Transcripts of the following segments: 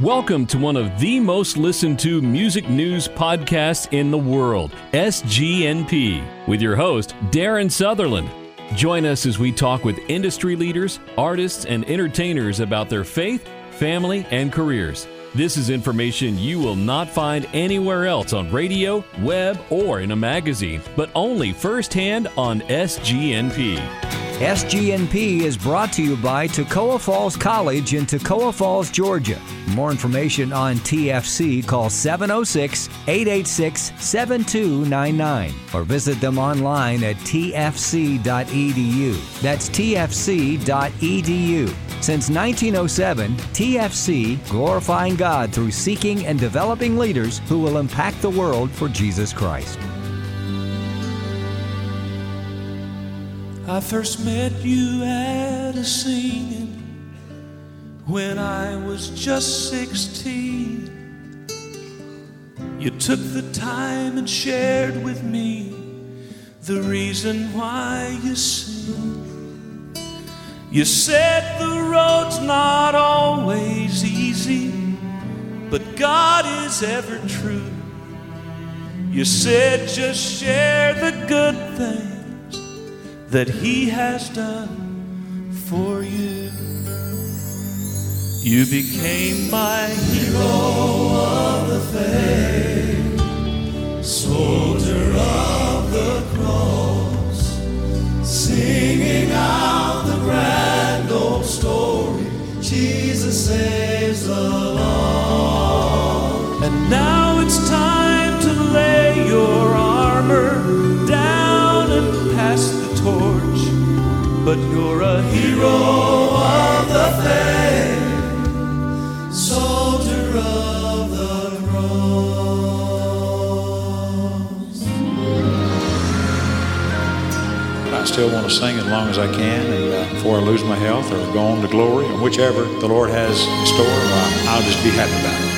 Welcome to one of the most listened to music news podcasts in the world, SGNP, with your host, Darren Sutherland. Join us as we talk with industry leaders, artists, and entertainers about their faith, family, and careers. This is information you will not find anywhere else on radio, web, or in a magazine, but only firsthand on SGNP. SGNP is brought to you by Toccoa Falls College in Toccoa Falls, Georgia. For more information on TFC, call 706-886-7299 or visit them online at tfc.edu. That's tfc.edu. Since 1907, TFC, glorifying God through seeking and developing leaders who will impact the world for Jesus Christ. I first met you at a singing when I was just 16. You took the time and shared with me the reason why you sing. You said the road's not always easy, but God is ever true. You said just share the good things that He has done for you. You became my hero of the faith, soldier of the cross, singing out the grand old story, Jesus saves the lost. And now it's time to lay your armor down and pass the torch, but you're a hero of the faith, soldier of the cross. I still want to sing as long as I can, and before I lose my health or go on to glory, or whichever the Lord has in store, I'll just be happy about it.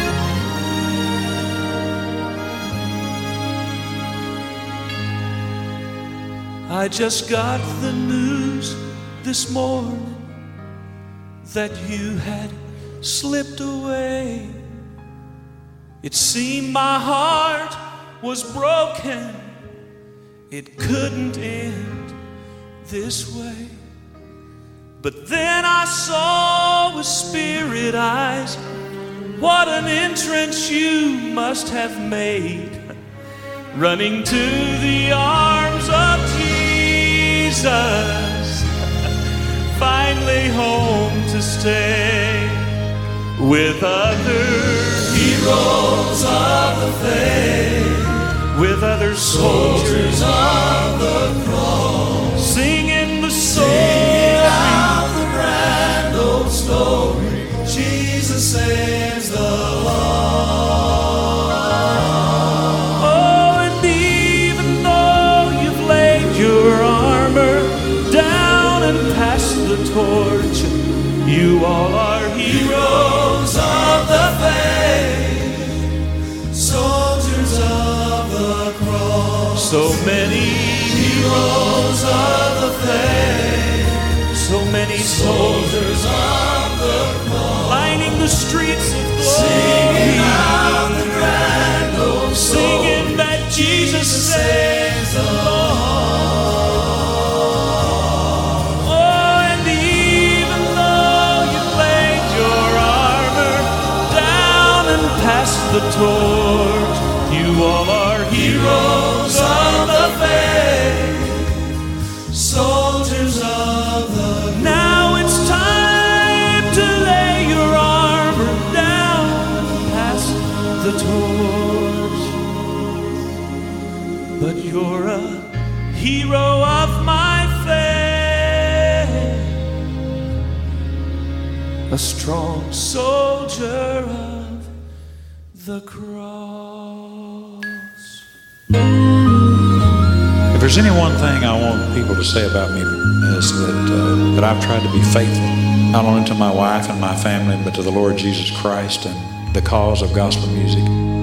I just got the news this morning that you had slipped away. It seemed my heart was broken. It couldn't end this way. But then I saw with spirit eyes what an entrance you must have made, running to the arms of Jesus, finally home to stay with other heroes of the faith, with other soldiers of the cross, singing the singing out the grand old story, Jesus saves the lost. Your armor down and pass the torch. You all are heroes of the faith, soldiers of the cross. So many heroes of the faith, so many soldiers of the cross, lining the streets of glory, singing out the grand old story, singing that Jesus saves the lost. The torch, you all are heroes of the faith, soldiers of the. Now it's time to lay your armor down and pass the torch. But you're a hero of my faith, a strong soldier of the cross. If there's any one thing I want people to say about me is that I've tried to be faithful, not only to my wife and my family, but to the Lord Jesus Christ and the cause of gospel music.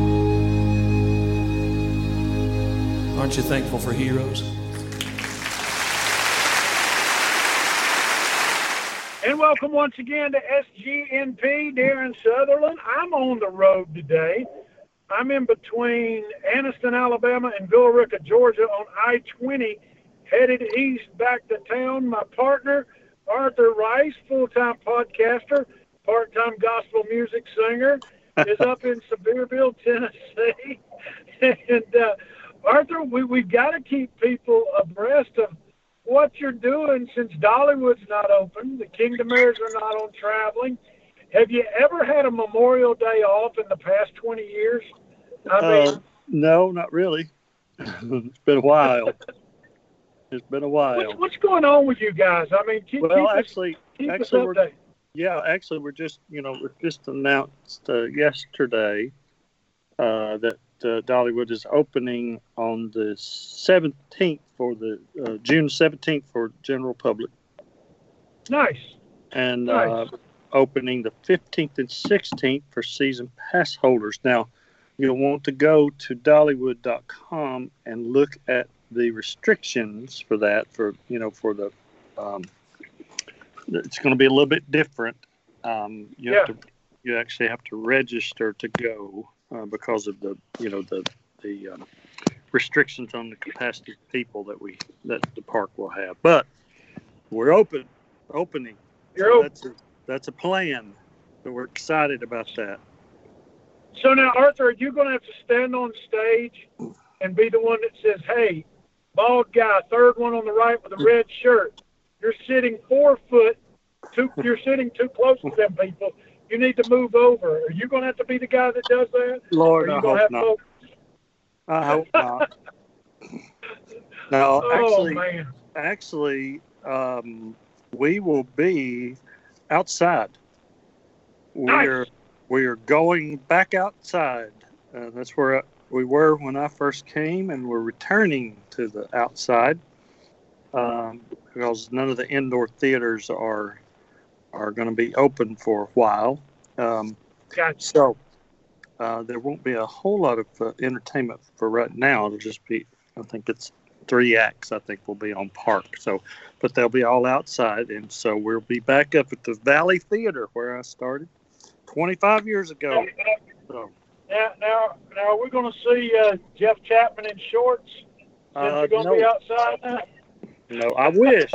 Aren't you thankful for heroes? And welcome once again to SGNP, Darren Sutherland. I'm on the road today. I'm in between Anniston, Alabama and Villa Rica, Georgia on I-20, headed east back to town. My partner, Arthur Rice, full-time podcaster, part-time gospel music singer, is up in Sevierville, Tennessee. And Arthur, we've got to keep people abreast of what you're doing since Dollywood's not open, the Kingdomaires are not on traveling. Have you ever had a Memorial Day off in the past 20 years? No, not really. It's been a while. It's been a while. What's going on with you guys? I mean, keep us updated. Actually, we're just announced yesterday that Dollywood is opening on the 17th for the June 17th for general public. Nice. And opening the 15th and 16th for season pass holders. Now, you'll want to go to Dollywood.com and look at the restrictions for that. It's going to be a little bit different. You actually have to register to go because of the restrictions on the capacity of people that the park will have. But we're opening. That's a plan. So we're excited about that. So now, Arthur, are you going to have to stand on stage and be the one that says, "Hey, bald guy, third one on the right with a red shirt, you're sitting 4 foot, you're sitting too close to them people. You need to move over." Are you going to have to be the guy that does that? Lord, I hope not. I hope not. No, actually, we will be outside. Nice. We are going back outside. That's where we were when I first came, and we're returning to the outside because none of the indoor theaters are going to be open for a while. Gotcha. So there won't be a whole lot of entertainment for right now. It'll just be, I think it's 3 acts, I think will be on park. So, but they'll be all outside. And so we'll be back up at the Valley Theater where I started 25 years ago. So. Now are we going to see Jeff Chapman in shorts? You're going to be outside now? No, I wish.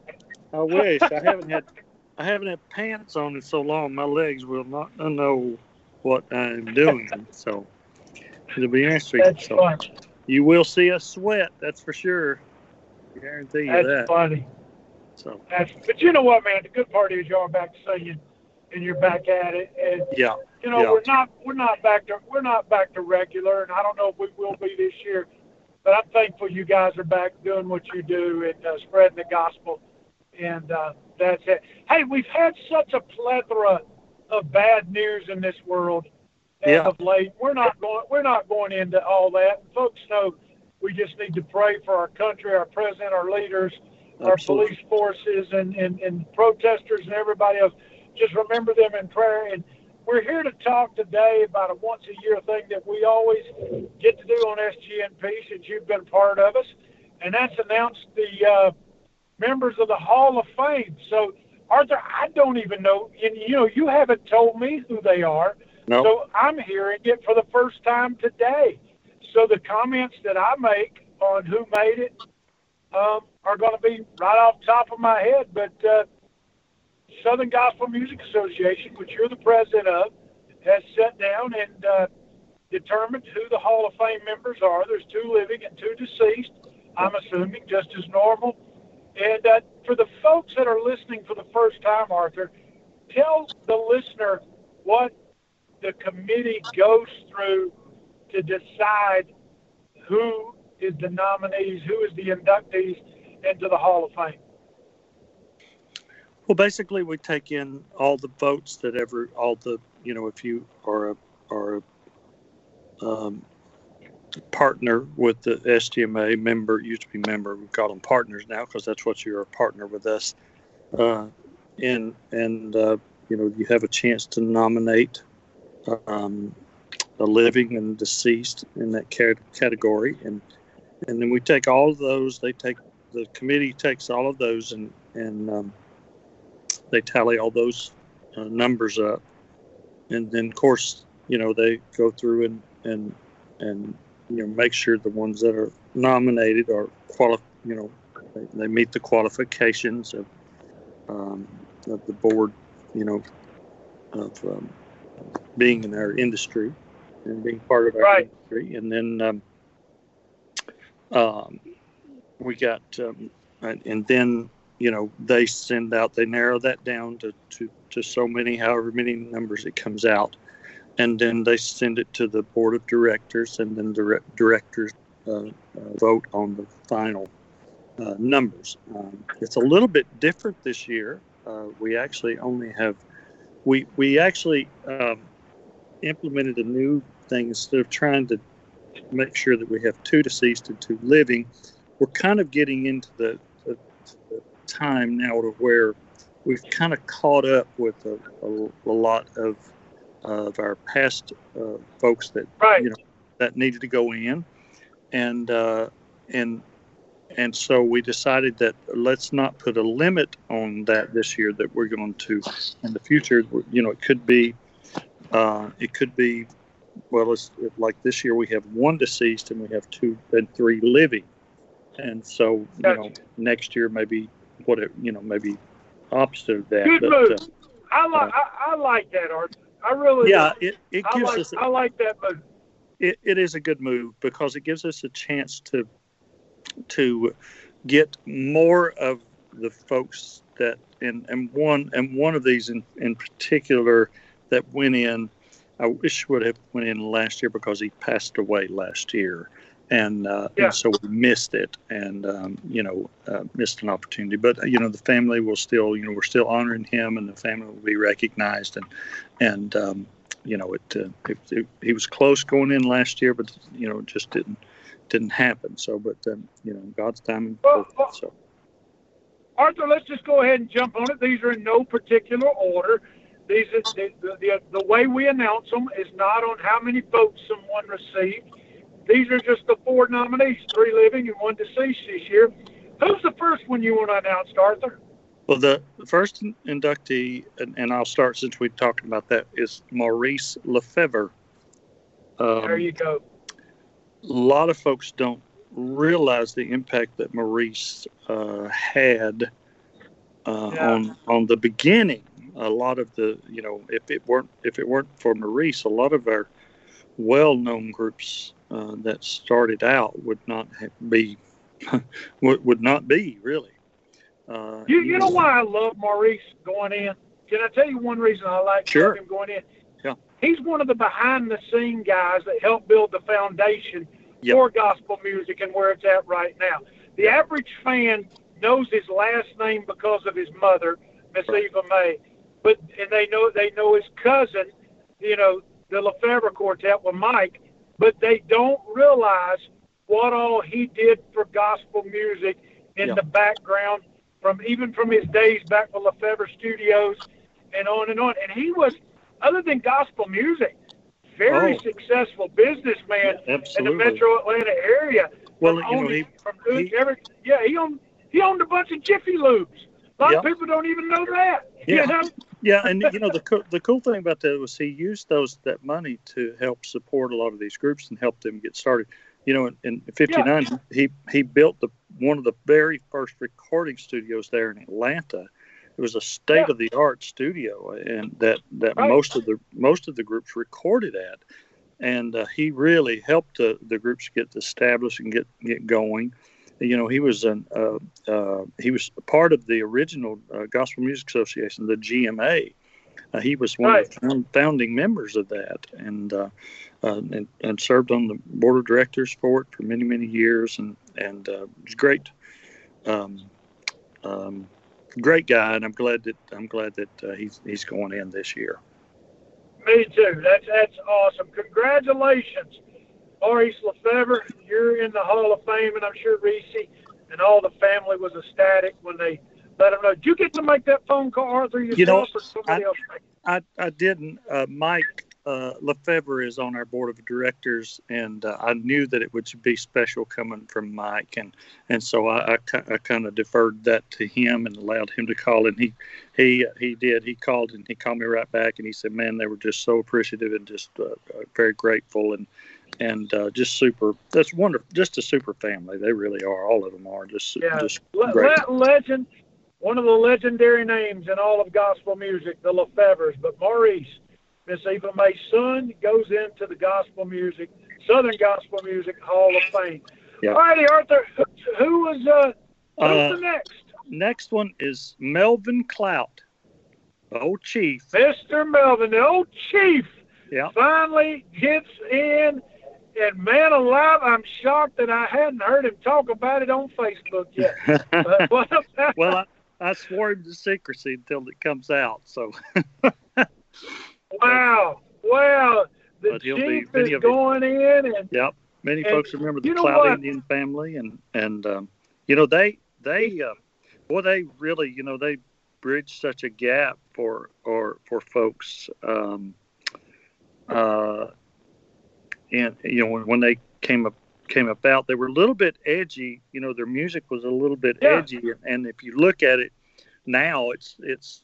I haven't had pants on in so long. My legs will not know what I'm doing. So it'll be interesting. That's fun. You will see us sweat. That's for sure. I guarantee you that. That's funny. So. But you know what, man? The good part is y'all are back to singing, and you're back at it. And we're not back to regular, and I don't know if we will be this year. But I'm thankful you guys are back doing what you do and spreading the gospel. And that's it. Hey, we've had such a plethora of bad news in this world of late. We're not going into all that. Folks know we just need to pray for our country, our president, our leaders, our police forces, and protesters and everybody else. Just remember them in prayer. And we're here to talk today about a once-a-year thing that we always get to do on SGNP since you've been part of us, and that's announce the members of the Hall of Fame. So, Arthur, I don't even know. You haven't told me who they are. No. So I'm hearing it for the first time today. So the comments that I make on who made it are going to be right off the top of my head. But Southern Gospel Music Association, which you're the president of, has sat down and determined who the Hall of Fame members are. There's 2 living and 2 deceased, I'm assuming, just as normal. And for the folks that are listening for the first time, Arthur, tell the listener what the committee goes through to decide who is the nominees, who is the inductees into the Hall of Fame. Well, basically, we take in all the votes that if you are a partner with the SGMA member, used to be member, we call them partners now because that's what you're a partner with us. You have a chance to nominate a living and deceased in that category, and then we take all of those. The committee takes all of those and they tally all those numbers up, and then of course they go through and make sure the ones that are nominated are they meet the qualifications of the board, of being in our industry and being part of our industry. And then we got, and then, they send out, they narrow that down to so many, however many numbers it comes out. And then they send it to the board of directors, and then directors vote on the final numbers. It's a little bit different this year. We actually only have, we actually implemented a new thing. Instead of trying to make sure that we have 2 deceased and 2 living, we're kind of getting into the time now to where we've kind of caught up with a lot of our past folks that that needed to go in, and so we decided that let's not put a limit on that this year. That we're going to, in the future, it could be, well, it's like this year we have 1 deceased and we have 2 and 3 living, and so next year maybe maybe opposite of that. Good move. I like that, Arthur. I really it gives us. I like that move. It is a good move because it gives us a chance to get more of the folks that and one of these in particular that went in. I wish would have went in last year because he passed away last year, and so we missed it, and missed an opportunity. But the family will still, we're still honoring him, and the family will be recognized, and he was close going in last year, but it just didn't happen. So, but God's timing. So, Arthur, let's just go ahead and jump on it. These are in no particular order. These are the way we announce them is not on how many votes someone received. These are just the 4 nominees, 3 living and 1 deceased this year. Who's the first one you want to announce, Arthur? Well, the first inductee, and I'll start since we talked about that, is Maurice Lefevre. There you go. A lot of folks don't realize the impact that Maurice had on the beginning. A lot of the, if it weren't for Maurice, a lot of our well-known groups that started out would not be really. You know why I love Maurice going in? Can I tell you one reason I like him going in? Yeah. He's one of the behind-the-scene guys that helped build the foundation for gospel music and where it's at right now. The average fan knows his last name because of his mother, Miss Eva May, and they know his cousin, the Lefevre Quartet with Mike, but they don't realize what all he did for gospel music in the background, from his days back with Lefevre Studios and on and on. And he was, other than gospel music, very successful businessman in the Metro Atlanta area. Well, he owned a bunch of Jiffy Lubes. A lot of people don't even know that. Yeah, and the cool thing about that was he used that money to help support a lot of these groups and help them get started. In '59, he built one of the very first recording studios there in Atlanta. It was a state-of-the-art studio, and that most of the groups recorded at. And he really helped the groups get established and get going. He was part of the original Gospel Music Association, the GMA. He was one of the founding members of that, and served on the board of directors for it for many, many years, and was great, great guy. And I'm glad that he's going in this year. Me too. That's awesome. Congratulations, Maurice Lefevre. You're in the Hall of Fame, and I'm sure Reese and all the family was ecstatic when they let him know. Did you get to make that phone call, Arthur, yourself, or somebody else? I didn't. Mike Lefebvre is on our board of directors, and I knew that it would be special coming from Mike, and so I kind of deferred that to him and allowed him to call. And he did. He called, and he called me right back, and he said, "Man, they were just so appreciative and just very grateful and just super. That's wonderful. Just a super family. They really are. All of them are just great. Legend. One of the legendary names in all of gospel music, the Lefebvres. But Maurice, Miss Eva Mae's son, goes into the gospel music, Southern Gospel Music Hall of Fame. Yeah. All righty, Arthur, who's the next? Next one is Melvin Clout, the old Chief. Mr. Melvin, the old Chief, finally gets in. And man alive, I'm shocked that I hadn't heard him talk about it on Facebook yet. Well, I swore him to secrecy until it comes out. So. Wow. Well, the Chief is going in. And, many folks remember the Clout Indian family. And they really, they bridged such a gap for folks. And when they came about, they were a little bit edgy. Their music was a little bit edgy, and if you look at it now, it's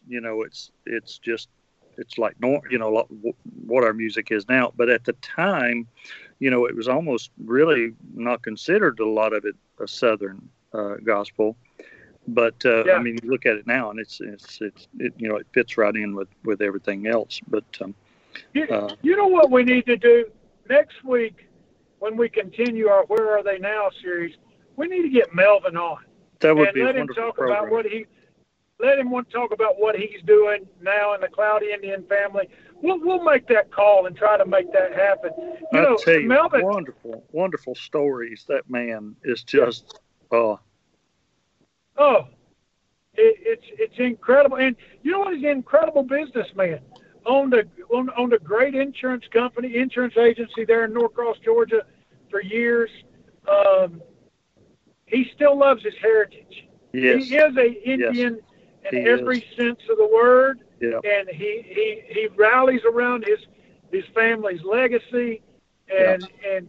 like what our music is now. But at the time, it was almost really not considered a lot of it a Southern gospel. But I mean, you look at it now, and it fits right in with everything else. But you know what we need to do? Next week, when we continue our Where Are They Now series, we need to get Melvin on. That would be a wonderful program. Let him talk about what he's doing now in the Clout Indian family. We'll make that call and try to make that happen. I'll tell you, Melvin, wonderful stories. That man is just it's incredible. And you know what? He's an incredible businessman. Owned a great insurance agency there in Norcross, Georgia for years. He still loves his heritage. Yes. He is an Indian in every sense of the word. Yeah. And he rallies around his family's legacy and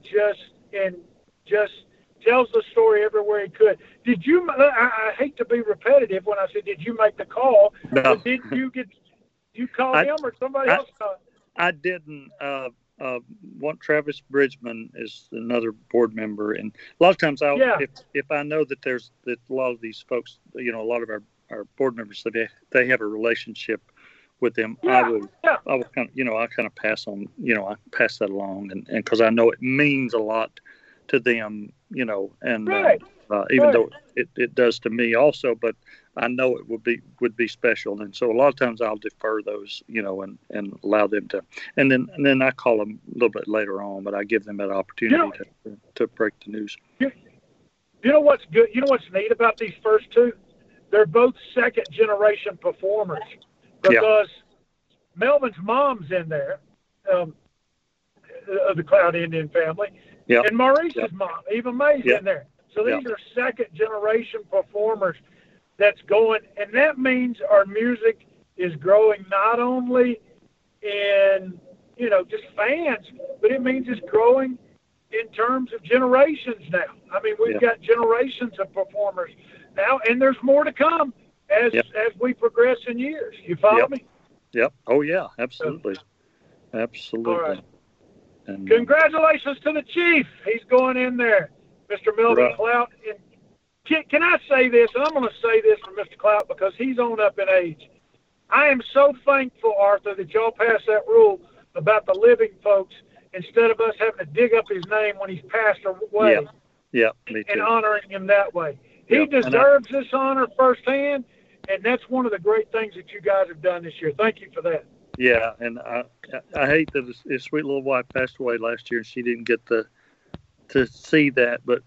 just tells the story everywhere he could. Did you I hate to be repetitive when I said did you make the call? No. But did you call him or somebody else called? I didn't. Travis Bridgman is another board member, and a lot of times if I know that that a lot of these folks, a lot of our board members, they have a relationship with them, I will kind of, I kind of pass on, I pass that along, and because I know it means a lot to them, and even though it does to me also, but I know it would be special, and so a lot of times I'll defer those, and allow them to, and then I call them a little bit later on, but I give them that opportunity to break the news. You know what's good? You know what's neat about these first two? They're both second generation performers because Melvin's mom's in there, of the Clout Indian family, and Maurice's mom, Eva Mae's in there. So these are second generation performers that's going, and that means our music is growing not only in, just fans, but it means it's growing in terms of generations now. I mean, we've got generations of performers now, and there's more to come as we progress in years. You follow me? Yep. Oh, yeah, absolutely. Absolutely. All right. And, congratulations to the Chief. He's going in there, Mr. Melvin Clout. And can I say this? And I'm going to say this for Mr. Clout because he's on up in age. I am so thankful, Arthur, that y'all passed that rule about the living folks instead of us having to dig up his name when he's passed away. Yeah, me too. And honoring him that way. He deserves this honor firsthand, and that's one of the great things that you guys have done this year. Thank you for that. Yeah, and I hate that his sweet little wife passed away last year, and she didn't get to see that, but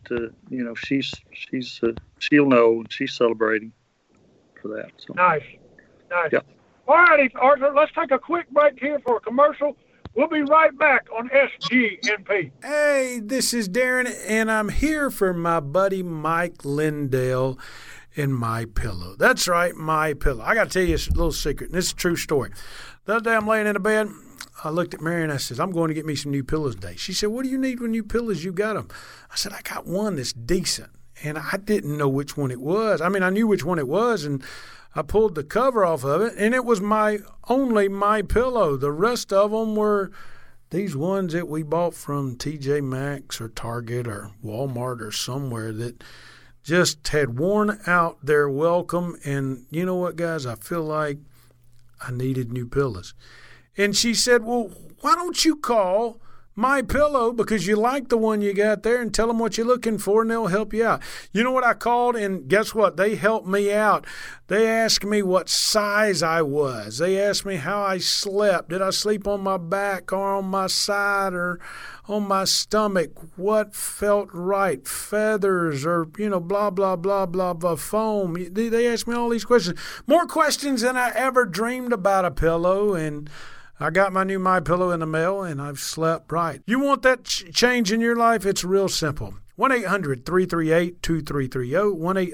she'll know, and she's celebrating for that. So. Nice. Yeah. All righty, Arthur, let's take a quick break here for a commercial. We'll be right back on SGNP. Hey, this is Darren, and I'm here for my buddy Mike Lindell and MyPillow. That's right, MyPillow. I got to tell you a little secret, and this is a true story. The other day I'm laying in the bed, I looked at Mary and I said, I'm going to get me some new pillows today. She said, what do you need with new pillows? You got them. I said, I got one that's decent. And I didn't know which one it was. I mean, I knew which one it was, and I pulled the cover off of it, and it was only my pillow. The rest of them were these ones that we bought from TJ Maxx or Target or Walmart or somewhere that just had worn out their welcome. And you know what, guys? I feel like I needed new pillows. And she said, well, why don't you call My Pillow, because you like the one you got there, and tell them what you're looking for, and they'll help you out. You know what I called, and guess what? They helped me out. They asked me what size I was. They asked me how I slept. Did I sleep on my back or on my side or on my stomach? What felt right? Feathers or, blah, blah, blah, blah, blah, foam. They asked me all these questions. More questions than I ever dreamed about a pillow, and I got my new My Pillow in the mail, and I've slept right. You want that change in your life? It's real simple. 1-800-338-2330.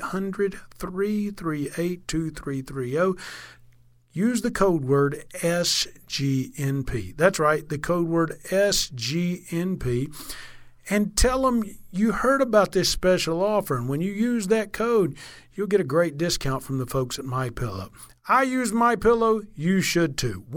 1-800-338-2330. Use the code word SGNP. That's right, the code word SGNP. And tell them you heard about this special offer. And when you use that code, you'll get a great discount from the folks at My Pillow. I use My Pillow. You should too.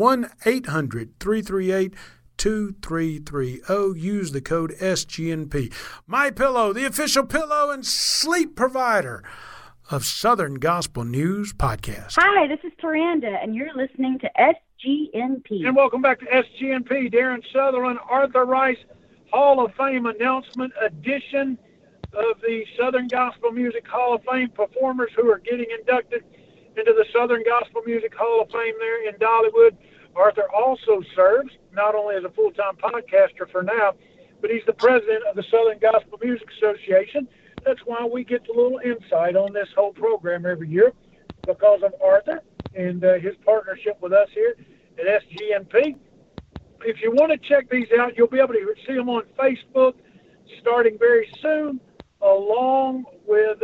1-800-338-2330. Use the code SGNP. My Pillow, the official pillow and sleep provider of Southern Gospel News Podcast. Hi, this is Toranda, and you're listening to SGNP. And welcome back to SGNP. Darren Sutherland, Arthur Rice, Hall of Fame announcement edition of the Southern Gospel Music Hall of Fame performers who are getting inducted into the Southern Gospel Music Hall of Fame there in Dollywood. Arthur also serves not only as a full-time podcaster for now, but he's the president of the Southern Gospel Music Association. That's why we get a little insight on this whole program every year, because of Arthur and his partnership with us here at SGNP. If you want to check these out, you'll be able to see them on Facebook starting very soon, along with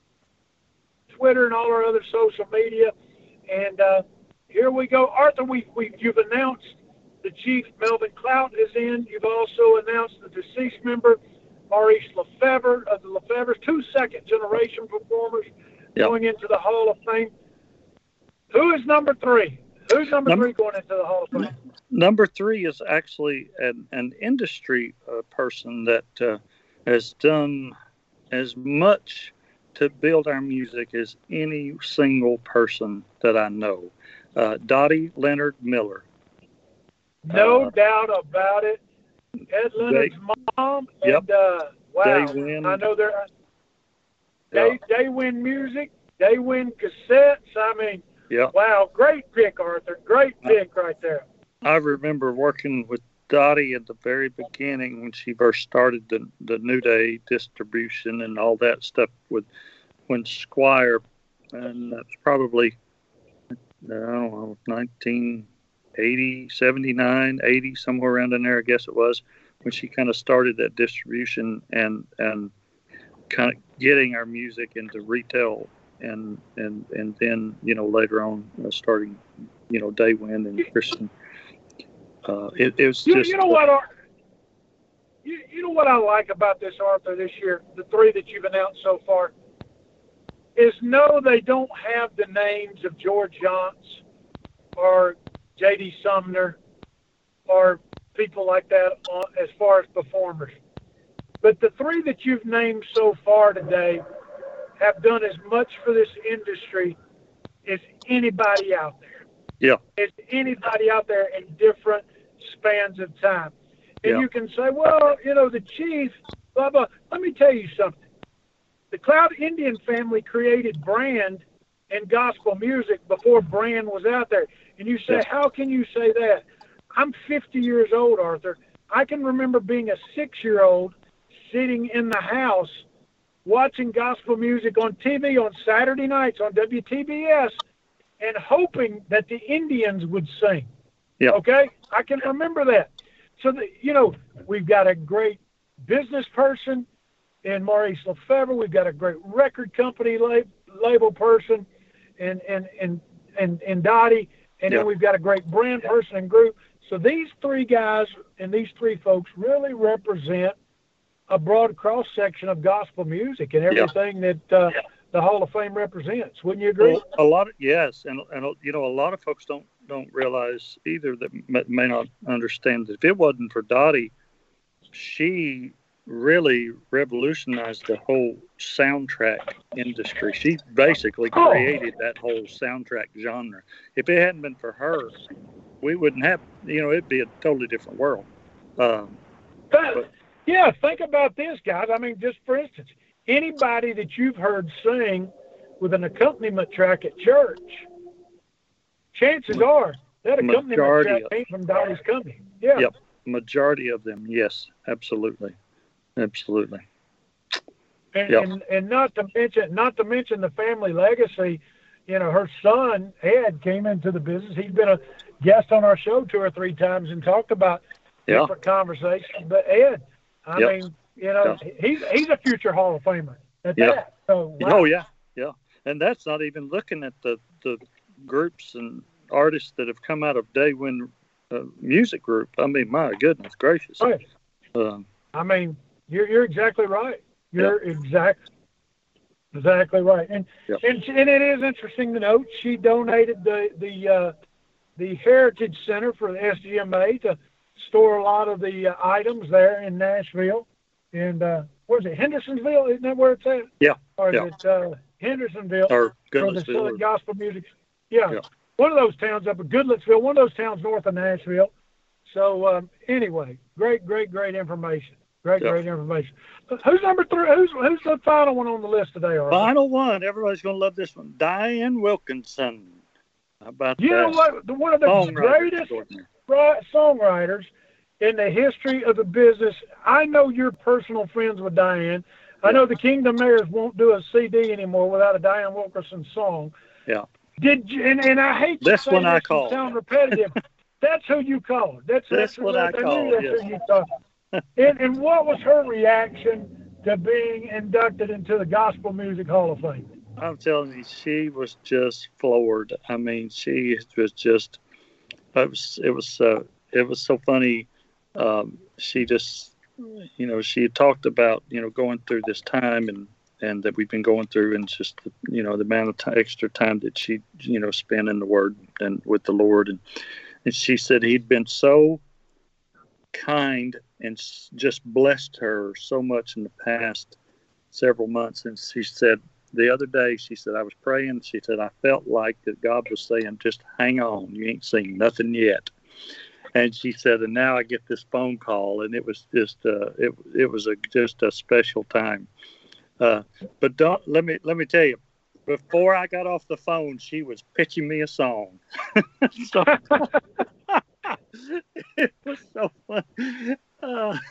Twitter and all our other social media. And here we go. Arthur, you've announced the Chief Melvin Clout is in. You've also announced the deceased member, Maurice Lefebvre of the Lefebvres, 2 second-generation performers going into the Hall of Fame. Who is number 3? Who's number 3 going into the Hall of Fame? Number 3 is actually an industry person that has done as much to build our music as any single person that I know. Dottie Leonard Miller. No doubt about it. Ed Leonard's mom. And, wow. I know they're they win music. They win cassettes. I mean, wow. Great pick, Arthur. Great pick right there. I remember working with Dottie at the very beginning when she first started the New Day distribution and all that stuff when Squire, and that's probably, I don't know, 1980, 79, 80, somewhere around in there, I guess it was, when she kind of started that distribution and kind of getting our music into retail and then, later on starting, Daywin and Christian. It was just. You know what I like about this, Arthur, this year, the 3 that you've announced so far, is no, they don't have the names of George Jones or J.D. Sumner or people like that as far as performers. But the 3 that you've named so far today have done as much for this industry as anybody out there. Yeah. As anybody out there in different spans of time. And you can say, well, the Chief, blah, blah. Let me tell you something. The Clout Indian family created Brand and gospel music before Brand was out there. And you say, how can you say that? I'm 50 years old, Arthur. I can remember being a 6-year-old sitting in the house watching gospel music on TV on Saturday nights on WTBS and hoping that the Indians would sing. Yeah. Okay? I can remember that. So, we've got a great business person in Maurice Lefebvre. We've got a great record company label person in Dottie. And then we've got a great brand person and group. So these three guys and these three folks really represent a broad cross-section of gospel music and everything that the Hall of Fame represents. Wouldn't you agree? Well, yes, and you know, a lot of folks don't realize either, that may not understand that if it wasn't for Dottie, she really revolutionized the whole soundtrack industry. She basically created that whole soundtrack genre. If it hadn't been for her, we wouldn't have, you know, it'd be a totally different world. Yeah, think about this, guys. I mean, just for instance, anybody that you've heard sing with an accompaniment track at church, chances are that accompaniment track came from Dottie's company. Yeah. Yep. Majority of them, yes, absolutely. Absolutely. And not to mention the family legacy. You know, her son Ed came into the business. He's been a guest on our show 2 or 3 times and talked about different conversations. But Ed, I mean, you know, he's a future Hall of Famer at that. So, wow. Oh yeah, and that's not even looking at the groups and artists that have come out of Day Wind Music Group. I mean, my goodness gracious. Right. I mean, you're exactly right. You're exactly right. And it is interesting to note she donated the Heritage Center for the SGMA to store a lot of the items there in Nashville. And where is it? Hendersonville? Isn't that where it's at? Yeah. Or is it Hendersonville? Or Goodlettsville. For the gospel music. Yeah. One of those towns up at Goodlettsville, one of those towns north of Nashville. So anyway, great information. Great information. Who's number 3? Who's the final one on the list today, Arthur? Final one. Everybody's going to love this one. Diane Wilkinson. How about that? You know what? One of the greatest songwriters in the history of the business. I know you're personal friends with Diane. I know the Kingdom Mayors won't do a CD anymore without a Diane Wilkinson song. Yeah. Did you, and I hate to say one this I call. Sound repetitive. That's who you call. That's what I call. That's who you call. And what was her reaction to being inducted into the Gospel Music Hall of Fame? I'm telling you, she was just floored. I mean, she was just. It was so funny. She just, you know, she had talked about, you know, going through this time and that we've been going through, and just, you know, the amount of extra time that she, you know, spent in the Word and with the Lord, and she said he'd been so kind and just blessed her so much in the past several months. And she said the other day, she said, I was praying. She said, I felt like that God was saying, just hang on. You ain't seen nothing yet. And she said, and now I get this phone call, and it was just, it was just a special time. But let me tell you, before I got off the phone, she was pitching me a song. So, it was so fun.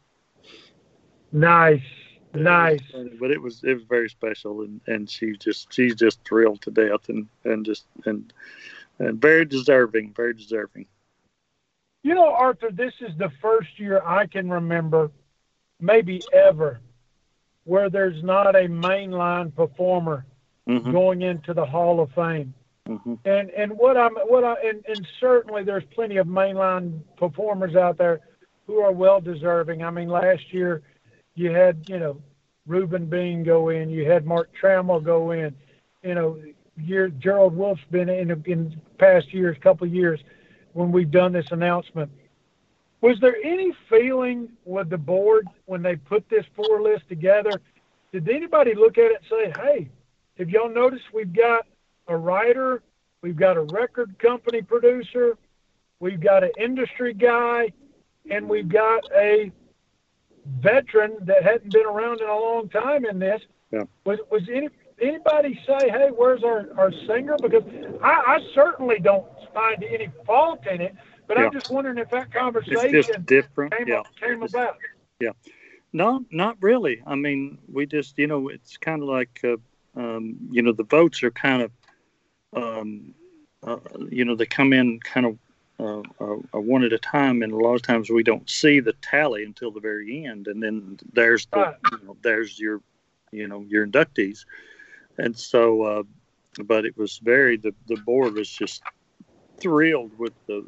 Nice. But it was very special, and she's just thrilled to death, and very deserving. You know, Arthur, this is the first year I can remember, maybe ever, where there's not a mainline performer going into the Hall of Fame. Mm-hmm. And certainly there's plenty of mainline performers out there who are well deserving. I mean, last year you had, you know, Reuben Bean go in, you had Mark Trammell go in, you know, Gerald Wolf's been in past years, couple of years when we've done this announcement. Was there any feeling with the board when they put this 4 list together? Did anybody look at it and say, hey, have y'all noticed we've got a writer, we've got a record company producer, we've got an industry guy, and we've got a veteran that hadn't been around in a long time in this? Yeah. Was anybody say, hey, where's our singer? Because I certainly don't find any fault in it, but I'm just wondering if that conversation it's just different. came about. Yeah. No, not really. I mean, we just, you know, it's kind of like, you know, the votes are kind of, you know, they come in kind of one at a time, and a lot of times we don't see the tally until the very end, and then there's you know, there's your inductees, and so, but it was the board was just thrilled with the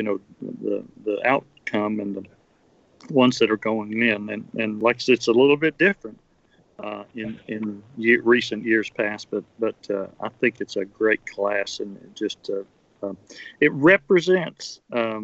outcome and the ones that are going in, and like I said, it's a little bit different in recent years past, but I think it's a great class, and it represents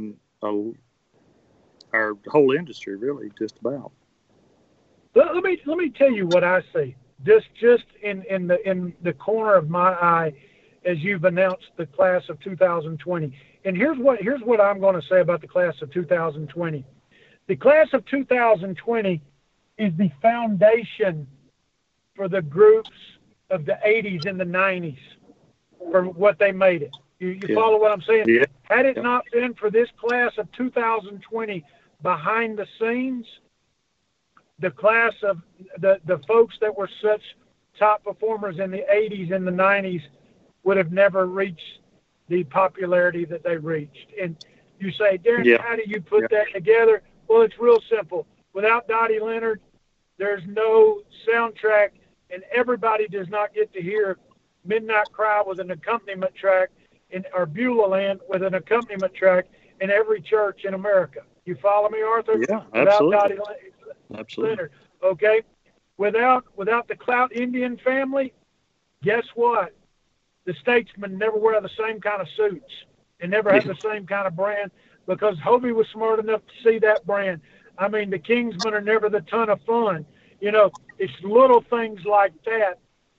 our whole industry, really, just about. Let me tell you what I see. Just in the corner of my eye, as you've announced the class of 2020. And here's what I'm going to say about the class of 2020. The class of 2020 is the foundation for the groups of the 80s and the 90s for what they made it. You follow what I'm saying? Yeah. Had it not been for this class of 2020 behind the scenes, the class of the folks that were such top performers in the 80s and the 90s would have never reached the popularity that they reached. And you say, Darren, how do you put that together? Well, it's real simple. Without Dottie Leonard, there's no soundtrack, and everybody does not get to hear Midnight Cry with an accompaniment track or Beulah Land with an accompaniment track in every church in America. You follow me, Arthur? Yeah, absolutely. Without Dottie Leonard, okay? Without the Clout Indian family, guess what? The Statesmen never wear the same kind of suits and never have the same kind of brand, because Hobie was smart enough to see that brand. I mean, the Kingsmen are never the ton of fun. You know, it's little things like that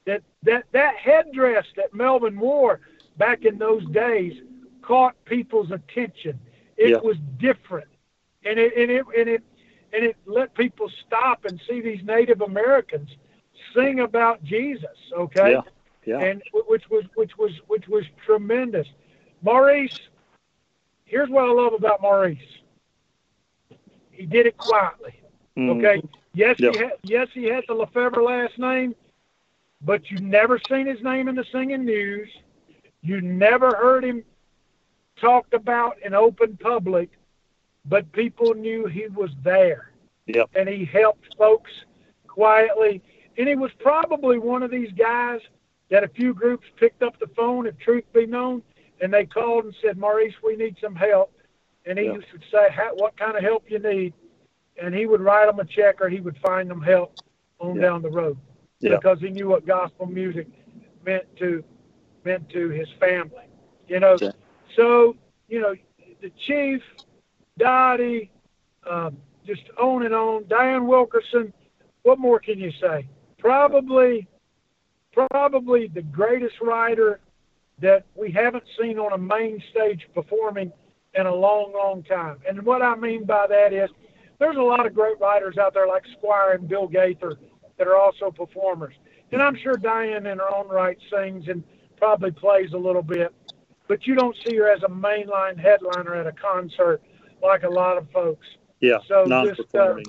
headdress that Melvin wore back in those days caught people's attention. It was different, and it let people stop and see these Native Americans sing about Jesus. Okay, and which was tremendous. Maurice, here's what I love about Maurice. He did it quietly. Okay. Yes, he had the Lefebvre last name, but you never seen his name in the singing news. You never heard him talked about in open public, but people knew he was there. Yep. And he helped folks quietly. And he was probably one of these guys that a few groups picked up the phone, if truth be known, and they called and said, Maurice, we need some help. And he would say, what kind of help you need? And he would write them a check, or he would find them help on down the road, because he knew what gospel music meant to his family. You know, so, you know, the Chief, Dottie, just on and on. Diane Wilkerson, what more can you say? Probably the greatest writer that we haven't seen on a main stage performing in a long, long time. And what I mean by that is there's a lot of great writers out there like Squire and Bill Gaither that are also performers. And I'm sure Diane in her own right sings and probably plays a little bit, but you don't see her as a mainline headliner at a concert like a lot of folks. Yeah, so non-performing.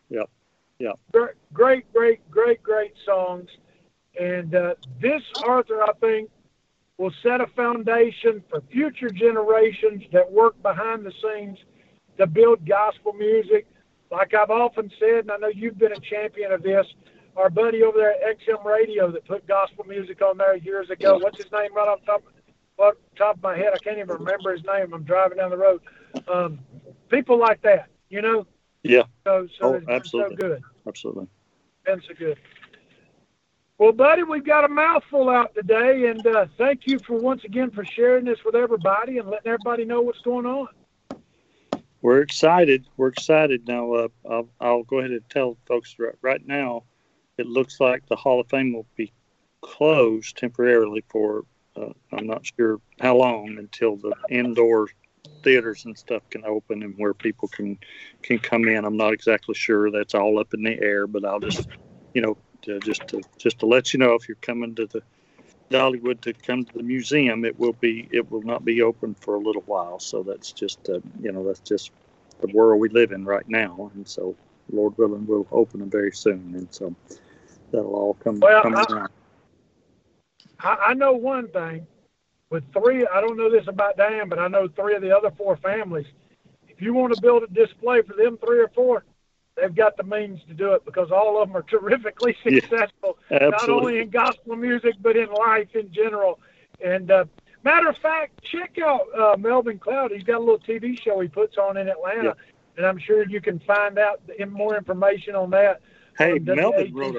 Great songs. And this, Arthur, I think, will set a foundation for future generations that work behind the scenes to build gospel music. Like I've often said, and I know you've been a champion of this, our buddy over there at XM Radio that put gospel music on there years ago. What's his name right off the top of my head? I can't even remember his name. I'm driving down the road. People like that, you know? Yeah. So absolutely. So good. Absolutely. Been so good. Well, buddy, we've got a mouthful out today, and thank you once again for sharing this with everybody and letting everybody know what's going on. We're excited. Now, I'll go ahead and tell folks right now, it looks like the Hall of Fame will be closed temporarily for, I'm not sure how long, until the indoor theaters and stuff can open and where people can come in. I'm not exactly sure. That's all up in the air, but I'll just, just to let you know, if you're coming to the Dollywood to come to the museum, it will not be open for a little while. So that's just that's just the world we live in right now, and so Lord willing, we'll open them very soon, and so that'll all come around. I know one thing. With three, I don't know this about Dan, but I know three of the other four families. If you want to build a display for them 3 or 4, they've got the means to do it, because all of them are terrifically successful, not only in gospel music, but in life in general. And Matter of fact, check out Melvin Cloud. He's got a little TV show he puts on in Atlanta, and I'm sure you can find out more information on that. Hey, Melvin wrote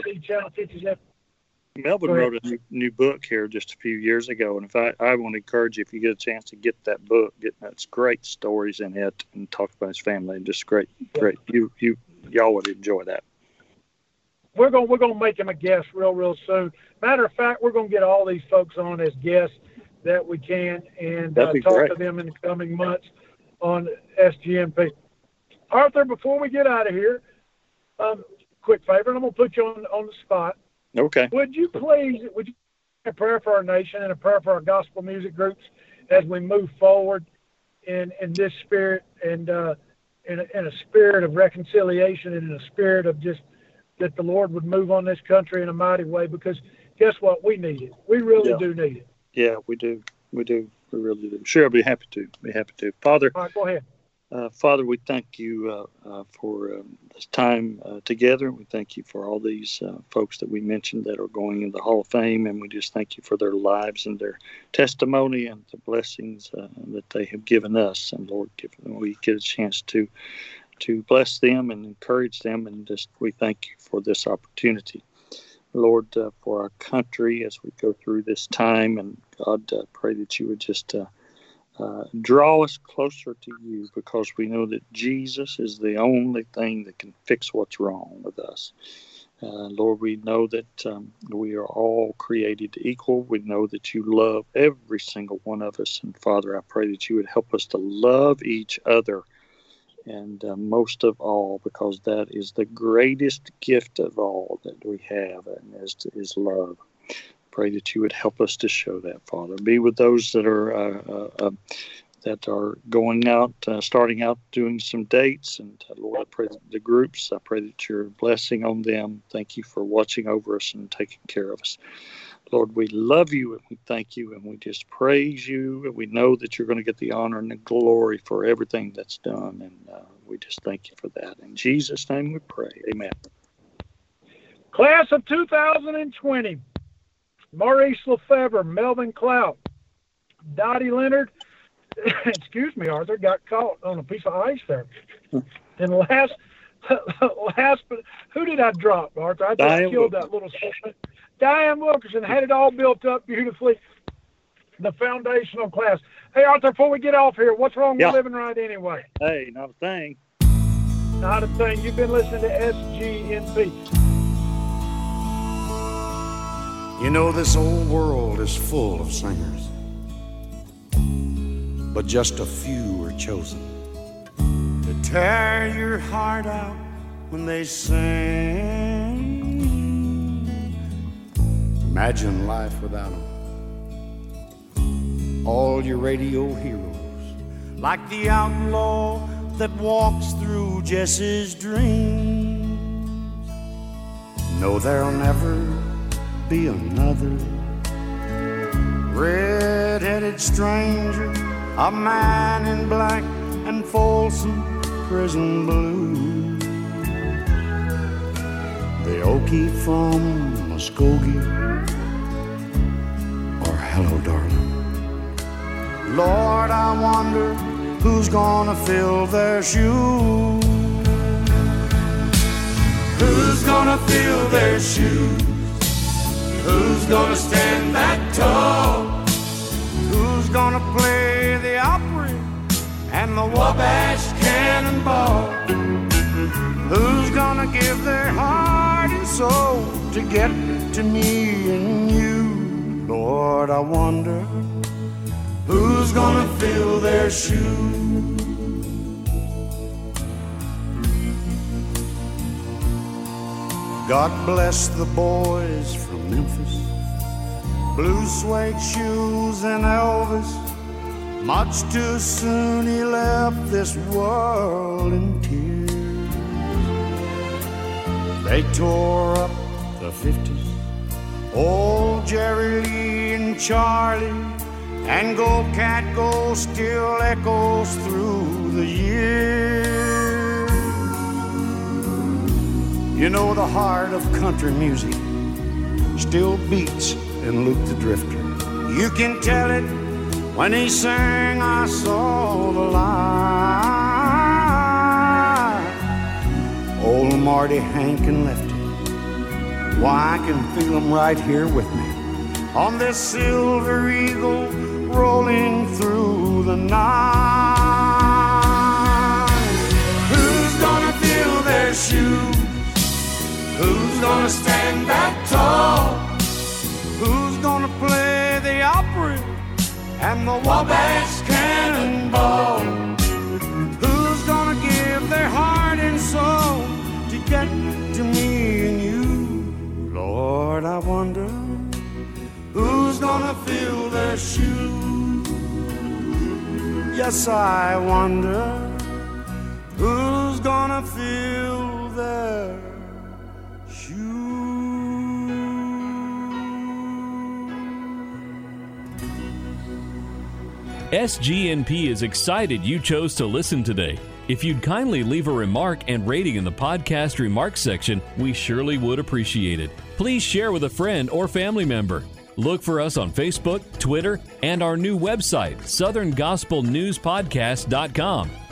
a new book here just a few years ago, and if I want to encourage you, if you get a chance to get that book, that's great stories in it, and talk about his family, and just great. Y'all would enjoy that. We're gonna make him a guest real soon. Matter of fact, we're gonna get all these folks on as guests that we can, and talk to them in the coming months on SGNP. Arthur, before we get out of here, quick favor, and I'm gonna put you on the spot. Okay. Would you a prayer for our nation and a prayer for our gospel music groups as we move forward in this spirit and in a spirit of reconciliation and in a spirit of just that the Lord would move on this country in a mighty way, because guess what? We need it. We really do need it. Yeah, we do. We really do. Sure, I'll be happy to. Father, all right, go ahead. Father, we thank you for this time together. We thank you for all these folks that we mentioned that are going into the Hall of Fame, and we just thank you for their lives and their testimony and the blessings that they have given us. And Lord, we get a chance to bless them and encourage them, and just we thank you for this opportunity. Lord, for our country as we go through this time, and God, pray that you would just draw us closer to you, because we know that Jesus is the only thing that can fix what's wrong with us. Lord, we know that we are all created equal. We know that you love every single one of us. And Father, I pray that you would help us to love each other. And most of all, because that is the greatest gift of all that we have, and is love. Pray that you would help us to show that, Father. Be with those that are going out, starting out, doing some dates. And Lord, I pray that the groups, I pray that your blessing on them. Thank you for watching over us and taking care of us. Lord, we love you and we thank you and we just praise you. And we know that you're going to get the honor and the glory for everything that's done. And we just thank you for that. In Jesus' name we pray. Amen. Class of 2020. Maurice Lefebvre, Melvin Clout, Dottie Leonard, excuse me, Arthur, got caught on a piece of ice there. And last, but who did I drop, Arthur? I just killed that little segment. Diane Wilkerson had it all built up beautifully, the foundational class. Hey, Arthur, before we get off here, what's wrong with living right anyway? Hey, not a thing. Not a thing. You've been listening to SGNP. You know, this old world is full of singers, but just a few are chosen to tear your heart out when they sing. Imagine life without them. All your radio heroes, like the outlaw that walks through Jesse's dreams. No, there'll never be another red-headed stranger, a man in black and Folsom prison blue. The Okie from Muskogee, or Hello Darling. Lord, I wonder who's gonna fill their shoes. Who's gonna fill their shoes? Who's gonna stand that tall? Who's gonna play the Opry and the Wabash Cannonball? Who's gonna give their heart and soul to get to me and you? Lord, I wonder who's gonna fill their shoes. God bless the boys from Memphis, blue suede shoes and Elvis. Much too soon he left this world in tears. They tore up the 50s, old Jerry Lee and Charlie, and Go Cat Go still echoes through the years. You know, the heart of country music still beats in Luke the Drifter. You can tell it When he sang, I saw the light. Old Marty Hankin left it. Why, I can feel him right here with me on this silver eagle rolling through the night. Who's gonna fill their shoes? Who's gonna stand that tall? Who's gonna play the Opry and the Wabash Cannonball? Who's gonna give their heart and soul to get to me and you? Lord, I wonder who's gonna fill their shoes. Yes, I wonder who's gonna fill their SGNP is excited you chose to listen today. If you'd kindly leave a remark and rating in the podcast remarks section, we surely would appreciate it. Please share with a friend or family member. Look for us on Facebook, Twitter, and our new website, SouthernGospelNewsPodcast.com.